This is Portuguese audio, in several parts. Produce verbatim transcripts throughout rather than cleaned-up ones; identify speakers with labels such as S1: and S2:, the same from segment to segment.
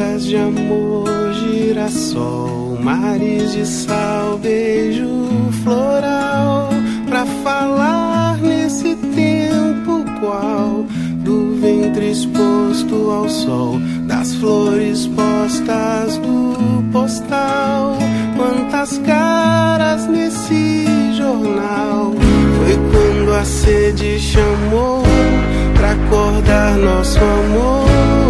S1: Gotas de amor, girassol, mares de sal, beijo floral, pra falar nesse tempo qual do ventre exposto ao sol, das flores postas do postal. Quantas caras nesse jornal, foi quando a sede chamou pra acordar nosso amor.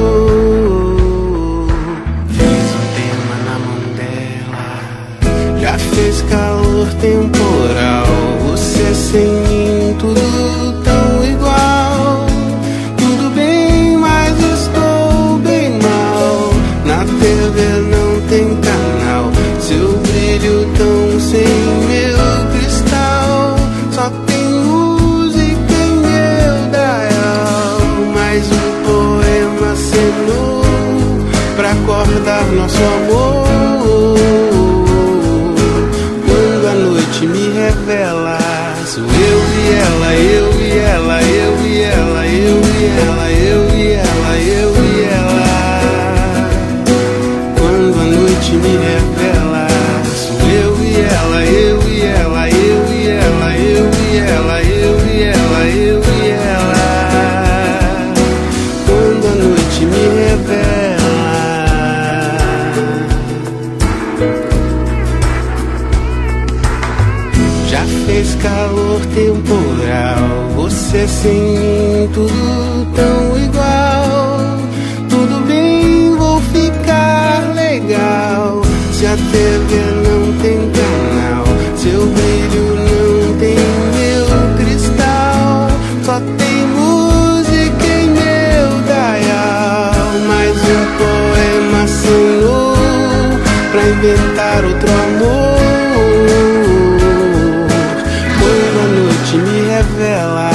S1: Já fez calor temporal, você sem mim, tudo tão igual. Tudo bem, mas estou bem mal. Na T V não tem canal, seu brilho tão sem meu cristal. Só tem música em meu dial. Mais um poema acenou pra acordar nosso amor. Me revela, sou eu e ela, eu e ela, eu e ela, eu e ela, eu e ela, eu e ela. Quando a noite me revela, sou eu e ela, eu e ela, eu e ela, eu e ela, eu e ela, eu e ela. Quando a noite me revela. Fez calor temporal, você sem mim, tudo tão igual. Tudo bem, vou ficar legal. Se a T V não tem canal, seu brilho não tem meu cristal. Só tem música em meu dial. Mais um poema Senhor, pra inventar outro amor. Me revela.